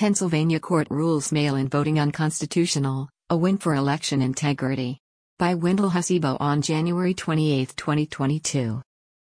Pennsylvania court rules mail-in voting unconstitutional, a win for election integrity. By Wendell Hasebo on January 28, 2022.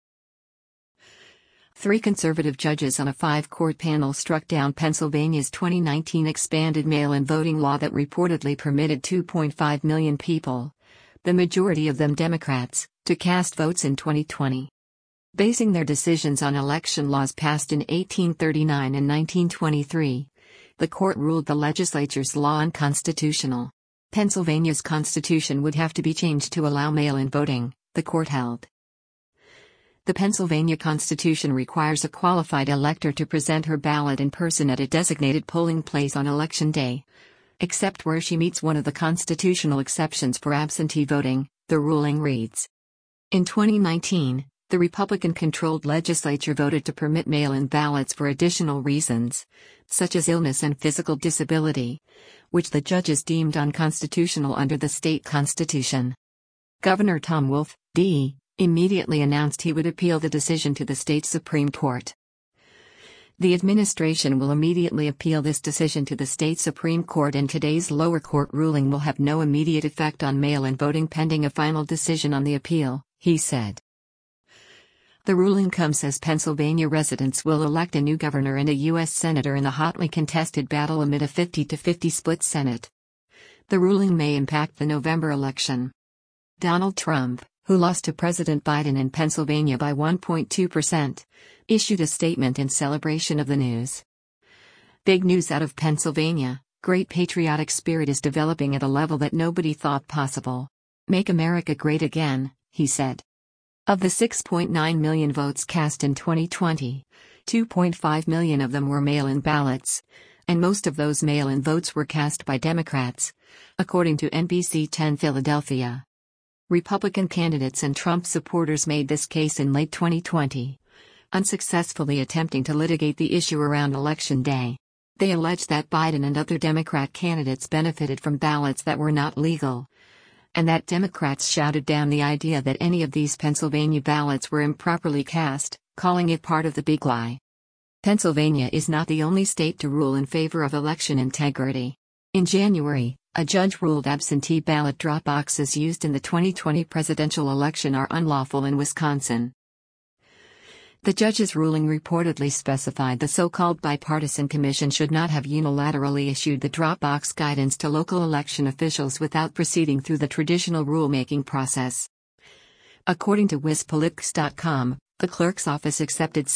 3 conservative judges on a 5-court panel struck down Pennsylvania's 2019 expanded mail-in voting law that reportedly permitted 2.5 million people, the majority of them Democrats, to cast votes in 2020. Basing their decisions on election laws passed in 1839 and 1923, the court ruled the legislature's law unconstitutional. Pennsylvania's constitution would have to be changed to allow mail-in voting, the court held. The Pennsylvania Constitution requires a qualified elector to present her ballot in person at a designated polling place on Election Day, except where she meets one of the constitutional exceptions for absentee voting, the ruling reads. In 2019, the Republican-controlled legislature voted to permit mail-in ballots for additional reasons, such as illness and physical disability, which the judges deemed unconstitutional under the state constitution. Governor Tom Wolf, D., immediately announced he would appeal the decision to the state Supreme Court. The administration will immediately appeal this decision to the state Supreme Court, and today's lower court ruling will have no immediate effect on mail-in voting pending a final decision on the appeal, he said. The ruling comes as Pennsylvania residents will elect a new governor and a U.S. senator in a hotly contested battle amid a 50-50 split Senate. The ruling may impact the November election. Donald Trump, who lost to President Biden in Pennsylvania by 1.2%, issued a statement in celebration of the news. Big news out of Pennsylvania: great patriotic spirit is developing at a level that nobody thought possible. Make America great again, he said. Of the 6.9 million votes cast in 2020, 2.5 million of them were mail-in ballots, and most of those mail-in votes were cast by Democrats, according to NBC 10 Philadelphia. Republican candidates and Trump supporters made this case in late 2020, unsuccessfully attempting to litigate the issue around Election Day. They alleged that Biden and other Democrat candidates benefited from ballots that were not legal, and that Democrats shouted down the idea that any of these Pennsylvania ballots were improperly cast, calling it part of the big lie. Pennsylvania is not the only state to rule in favor of election integrity. In January, a judge ruled absentee ballot drop boxes used in the 2020 presidential election are unlawful in Wisconsin. The judge's ruling reportedly specified the so-called bipartisan commission should not have unilaterally issued the drop box guidance to local election officials without proceeding through the traditional rulemaking process. According to WisPolitics.com, the clerk's office accepted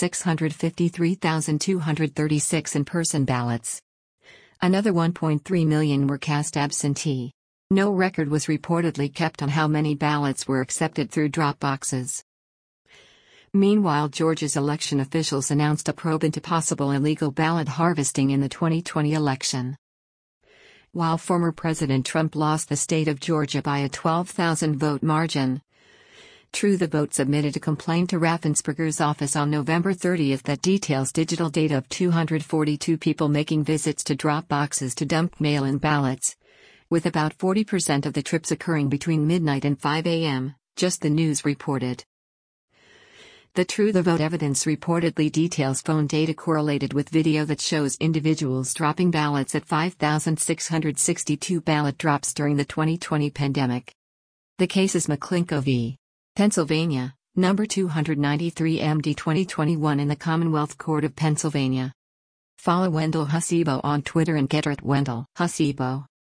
653,236 in-person ballots. Another 1.3 million were cast absentee. No record was reportedly kept on how many ballots were accepted through drop boxes. Meanwhile, Georgia's election officials announced a probe into possible illegal ballot harvesting in the 2020 election. While former President Trump lost the state of Georgia by a 12,000-vote margin, True the Vote submitted a complaint to Raffensperger's office on November 30 that details digital data of 242 people making visits to drop boxes to dump mail-in ballots, with about 40% of the trips occurring between midnight and 5 a.m., Just the News reported. The True the Vote evidence reportedly details phone data correlated with video that shows individuals dropping ballots at 5,662 ballot drops during the 2020 pandemic. The case is McClinko v. Pennsylvania, number 293 MD 2021 in the Commonwealth Court of Pennsylvania. Follow Wendell Hasebo on Twitter and get@WendellHasebo.